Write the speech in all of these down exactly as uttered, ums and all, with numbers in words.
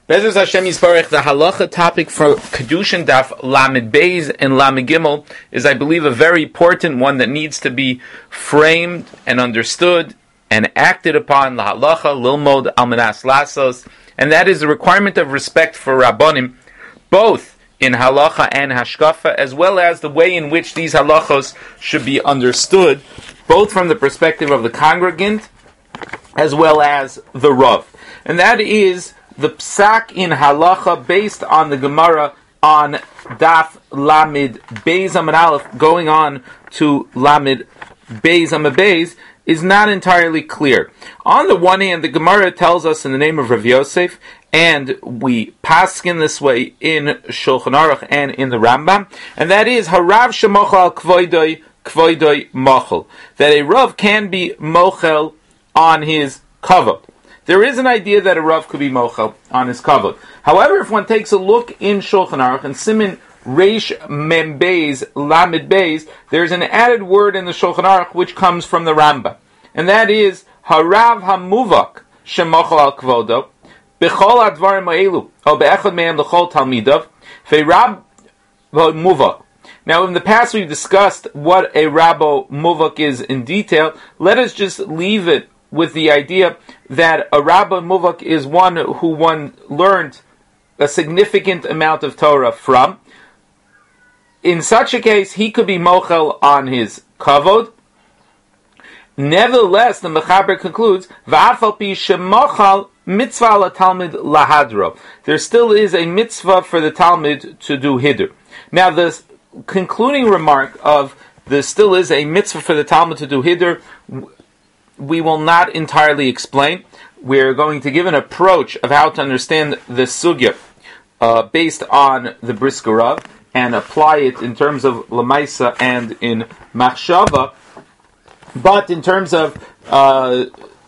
Bezos Hashem Yisparech, the halacha topic for Kedushin Daf Lamed Beis and Lamed Gimel is, I believe, a very important one that needs to be framed and understood and acted upon. La halacha lilmod almanas lasos, and that is the requirement of respect for Rabbonim, both in halacha and hashkafa, as well as the way in which these halachos should be understood, both from the perspective of the congregant as well as the Rav. And that is the psak in halacha based on the Gemara on Daf Lamed Beis Amud Aleph, going on to Lamed Beis Amud Beis, is not entirely clear. On the one hand, the Gemara tells us in the name of Rav Yosef, and we paskin this way in Shulchan Aruch and in the Rambam, and that is harav shemochel kvoidoi kvoidoi mochel, that a Rav can be mochel on his kavod. There is an idea that a Rav could be mochel on his kavod. However, if one takes a look in Shulchan Aruch and Siman Reish Mem Beis Lamed Beis, there's an added word in the Shulchan Aruch which comes from the Rambam, and that is harav hamuvak shemochel al kvodo b'chol advarim ha'elu o be'echad mehem l'chol talmidav fe'rab muvak. Now, in the past we've discussed what a Rabbo Muvak is in detail. Let us just leave it with the idea that a Rabbo Muvak is one who one learned a significant amount of Torah from. In such a case, he could be mochel on his kavod. Nevertheless, the Mechaber concludes, V'afal pi shemochal mitzvah la Talmud lahadro. There still is a mitzvah for the Talmud to do hidur. Now, the concluding remark of there still is a mitzvah for the Talmud to do hidur, we will not entirely explain. We're going to give an approach of how to understand the sugya uh, based on the Brisker Rav and apply it in terms of Lamaisa and in Machshava. But in terms of, uh,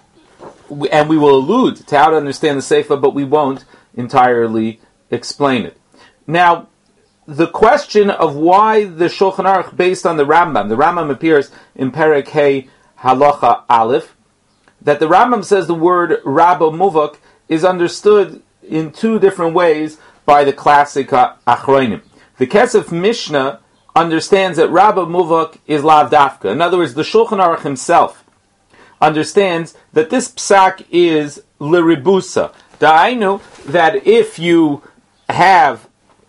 and we will allude to how to understand the Seifa, but we won't entirely explain it. Now, the question of why the Shulchan Aruch based on the Rambam, the Rambam appears in Perek Hey Halacha Aleph, that the Rambam says the word Rabbo Muvak is understood in two different ways by the classic Achronim. The Kesef Mishnah understands that Rabbo Muvak is Lav Dafka. In other words, the Shulchan Aruch himself understands that this psak is Liribusa. Da'ainu, that if you have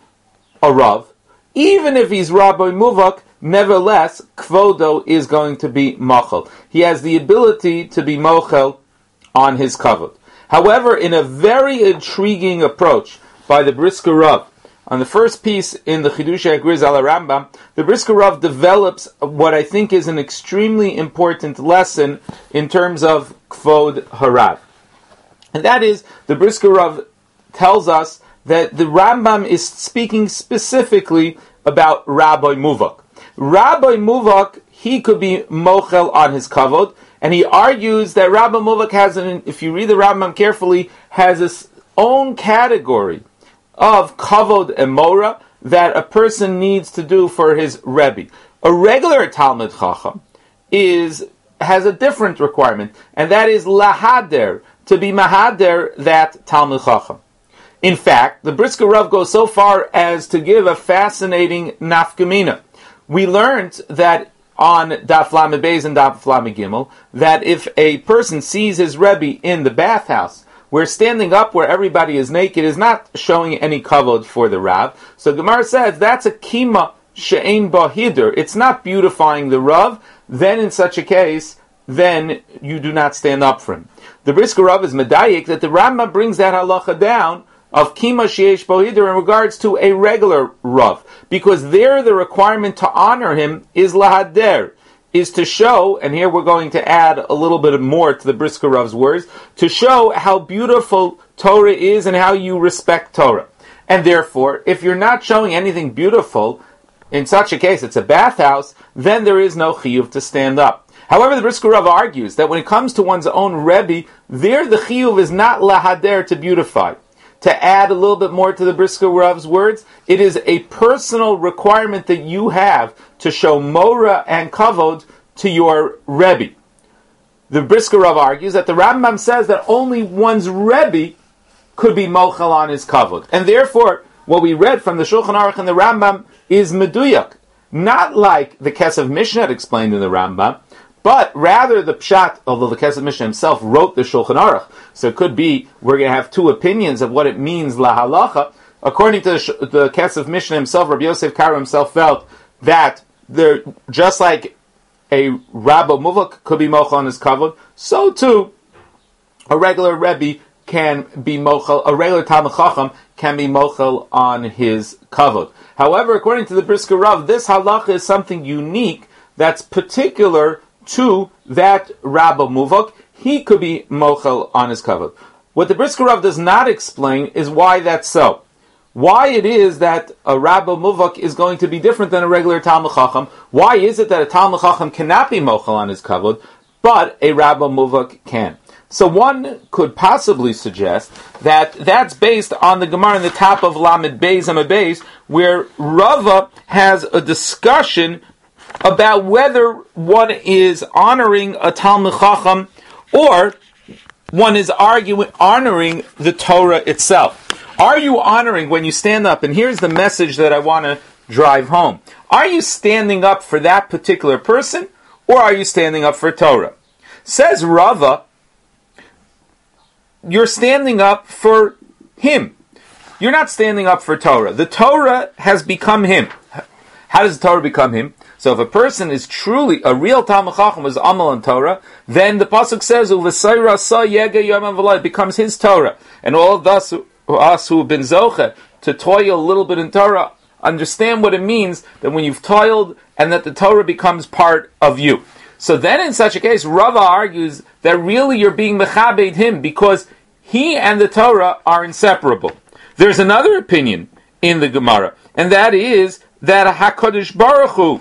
a Rav, even if he's Rabbo Muvak, nevertheless, Kvodo is going to be Mochel. He has the ability to be Mochel on his kavod. However, in a very intriguing approach by the Brisker Rav, on the first piece in the Chidushei HaGriz al Rambam, the Brisker Rav develops what I think is an extremely important lesson in terms of Kvod Harav. And that is, the Brisker Rav tells us that the Rambam is speaking specifically about Rabbi Muvak. Rabbi Muvak, he could be mochel on his kavod, and he argues that Rabbi Muvak has, an, if you read the Rambam carefully, has his own category of kavod and mora that a person needs to do for his Rebbe. A regular Talmud Chacham is has a different requirement, and that is lahader, to be mahader that Talmud Chacham. In fact, the Brisker Rav goes so far as to give a fascinating nafkamina. We learned that on Daf Lamed Beis and Daf Lamed Gimel, that if a person sees his Rebbe in the bathhouse, where standing up where everybody is naked is not showing any kavod for the Rav. So Gemara says that's a kima she'ein ba hidur. It's not beautifying the Rav. Then in such a case, then you do not stand up for him. The Brisker Rav is medayik that the Rambam brings that halacha down of kima she'esh ba hidur in regards to a regular Rav, because there the requirement to honor him is lahader, is to show, and here we're going to add a little bit more to the Brisker Rav's words, to show how beautiful Torah is and how you respect Torah. And therefore, if you're not showing anything beautiful, in such a case, it's a bathhouse, then there is no chiyuv to stand up. However, the Brisker Rav argues that when it comes to one's own Rebbe, there the chiyuv is not lahader, to beautify. To add a little bit more to the Brisker Rav's words, it is a personal requirement that you have to show mora and kavod to your Rebbe. The Brisker Rav argues that the Rambam says that only one's Rebbe could be mochel on his kavod. And therefore, what we read from the Shulchan Aruch and the Rambam is meduyak. Not like the Kesef Mishnah had explained in the Rambam, but rather the Pshat, although the Kesef Mishnah himself wrote the Shulchan Aruch, so it could be we're going to have two opinions of what it means la halacha. According to the, the Kesef Mishnah himself, Rabbi Yosef Karo himself felt that there, just like a Rabbo Muvak could be mochel on his kavod, so too a regular Rebbe can be mochel, a regular Talmid Chacham can be mochel on his kavod. However, according to the Brisker Rav, this halacha is something unique that's particular to that Rabbo Muvak. He could be mochel on his kavod. What the Brisker Rav does not explain is why that's so. Why it is that a Rabbo Muvak is going to be different than a regular Talmid Chacham. Why is it that a Talmid Chacham cannot be mochel on his kavod, but a Rabbo Muvak can? So one could possibly suggest that that's based on the Gemara in the top of Lamed Beis Amud Beis, where Rava has a discussion about whether one is honoring a Talmid Chacham or one is arguing honoring the Torah itself. Are you honoring when you stand up? And here's the message that I want to drive home. Are you standing up for that particular person, or are you standing up for Torah? Says Rava, you're standing up for him. You're not standing up for Torah. The Torah has become him. How does the Torah become him? So if a person is truly a real Talmid Chacham, is Amal on Torah, then the pasuk says, "Uv'sayra sa yega yom v'lay," it becomes his Torah, and all of us, us who have been zoche to toil a little bit in Torah, understand what it means that when you've toiled and that the Torah becomes part of you. So then in such a case, Rava argues that really you're being mechabed him because he and the Torah are inseparable. There's another opinion in the Gemara, and that is that HaKadosh Baruch Hu,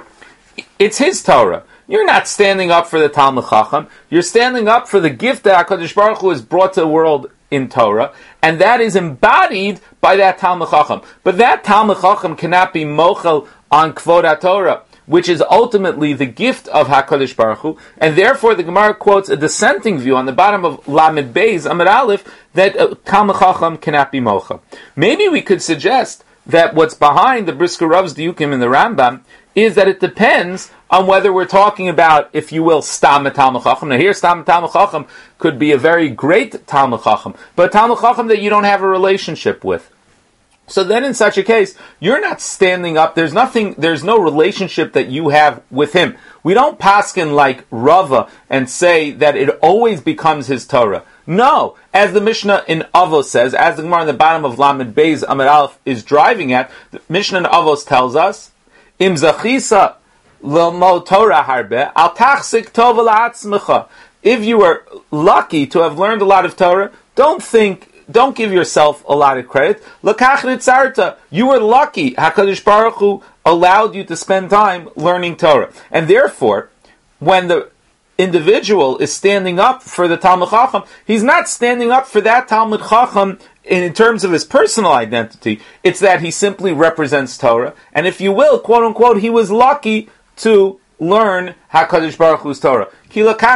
it's his Torah. You're not standing up for the Talmid Chacham. You're standing up for the gift that HaKadosh Baruch Hu has brought to the world in Torah, and that is embodied by that Talmid Chacham. But that Talmid Chacham cannot be mochel on Kvod HaTorah, which is ultimately the gift of HaKadosh Baruch Hu, and therefore the Gemara quotes a dissenting view on the bottom of Lamed Beis Amud Aleph that uh, Talmid Chacham cannot be mochel. Maybe we could suggest that what's behind the Brisker Rav's diukim in the Rambam is that it depends on whether we're talking about, if you will, Stam Talmid Chacham. Now here, Stam Talmid Chacham could be a very great Talmid Chacham, but a Talmid Chacham that you don't have a relationship with. So then in such a case, you're not standing up, there's nothing, there's no relationship that you have with him. We don't paskin like Rava and say that it always becomes his Torah. No, as the Mishnah in Avos says, as the Gemara in the bottom of Lamed Beis Amud Aleph is driving at, the Mishnah in Avos tells us, Im zachisa l'mo Torah harbe, al tachsik tov la'atzmecha. If you are lucky to have learned a lot of Torah, don't think, don't give yourself a lot of credit. L'kach nitzarta. You were lucky. HaKadosh Baruch Hu allowed you to spend time learning Torah. And therefore, when the individual is standing up for the Talmid Chacham, he's not standing up for that Talmid Chacham in terms of his personal identity. It's that he simply represents Torah. And if you will, quote unquote, he was lucky to learn HaKadosh Baruch Hu's Torah. He's not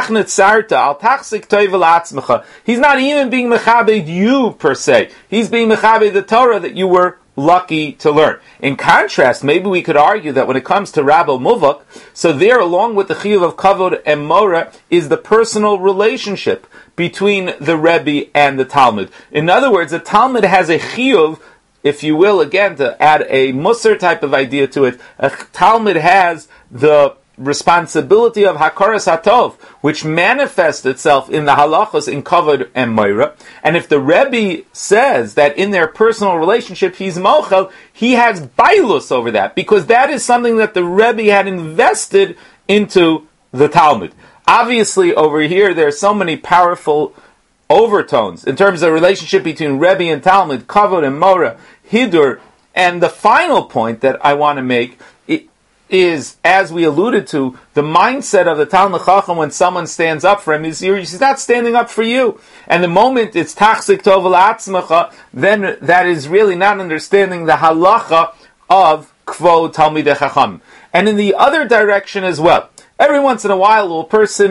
even being mechabed you per se. He's being mechabed the Torah that you were lucky to learn. In contrast, maybe we could argue that when it comes to Rabbo Muvak, so there, along with the chiyuv of kavod and mora, is the personal relationship between the Rebbe and the Talmud. In other words, the Talmud has a chiyuv, if you will, again, to add a musar type of idea to it, a Talmud has the responsibility of Hakaras Hatov, which manifests itself in the halachos in kavod and moira. And if the Rebbe says that in their personal relationship he's mochel, he has bailus over that, because that is something that the Rebbe had invested into the Talmud. Obviously, over here there are so many powerful overtones in terms of the relationship between Rebbe and Talmud, kavod and moira, hidur, and the final point that I want to make is, as we alluded to, the mindset of the Talmid Chacham when someone stands up for him is he's not standing up for you. And the moment it's tachzik tov la'atzmecha, then that is really not understanding the halacha of kvod Talmidei Chacham. And in the other direction as well, every once in a while a person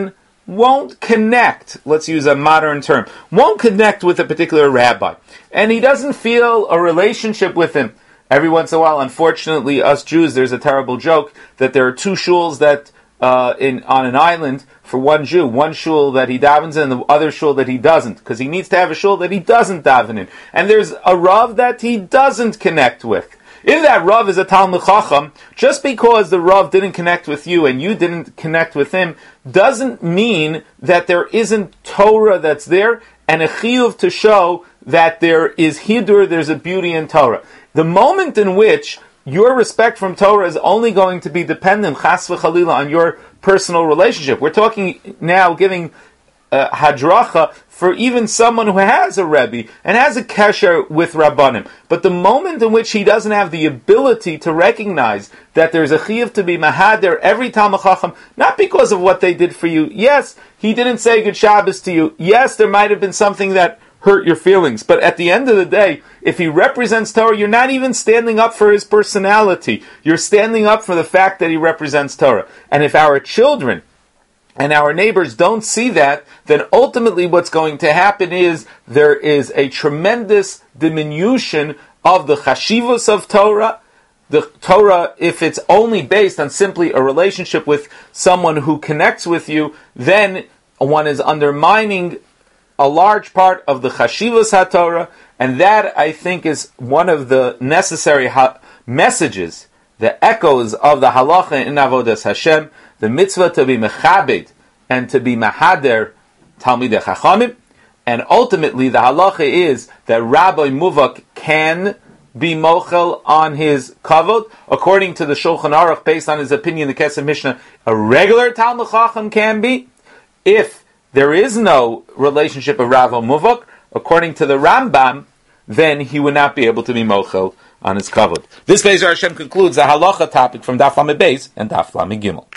won't connect, let's use a modern term, won't connect with a particular rabbi. And he doesn't feel a relationship with him. Every once in a while, unfortunately, us Jews, there's a terrible joke that there are two shuls that uh, in on an island for one Jew, one shul that he davens in, and the other shul that he doesn't, because he needs to have a shul that he doesn't daven in. And there's a Rav that he doesn't connect with. If that Rav is a Talmid Chacham, just because the Rav didn't connect with you and you didn't connect with him, doesn't mean that there isn't Torah that's there and a chiyuv to show that there is hidur, there's a beauty in Torah. The moment in which your respect from Torah is only going to be dependent, chas v'chalila, on your personal relationship. We're talking now giving uh, hadracha for even someone who has a Rebbe and has a kesher with Rabbanim. But the moment in which he doesn't have the ability to recognize that there's a chiyuv to be mahader every Talmid Chacham, not because of what they did for you. Yes, he didn't say good Shabbos to you. Yes, there might have been something that hurt your feelings. But at the end of the day, if he represents Torah, you're not even standing up for his personality. You're standing up for the fact that he represents Torah. And if our children and our neighbors don't see that, then ultimately what's going to happen is there is a tremendous diminution of the chashivos of Torah. The Torah, if it's only based on simply a relationship with someone who connects with you, then one is undermining a large part of the chashivos HaTorah, and that, I think, is one of the necessary ha- messages, the echoes of the halacha in Avodas Hashem, the mitzvah to be mechabed and to be mahader Talmidei Chachamim, and ultimately the halacha is that Rabbi Muvak can be mochel on his kavod. According to the Shulchan Aruch, based on his opinion, the Kesef Mishnah, a regular Talmid Chacham can be. If there is no relationship of Rav Muvak, according to the Rambam, then he would not be able to be mochel on his kavod. This Be'ezer Hashem concludes the halacha topic from Daf Lamed Beis and Daf Lamed Gimel.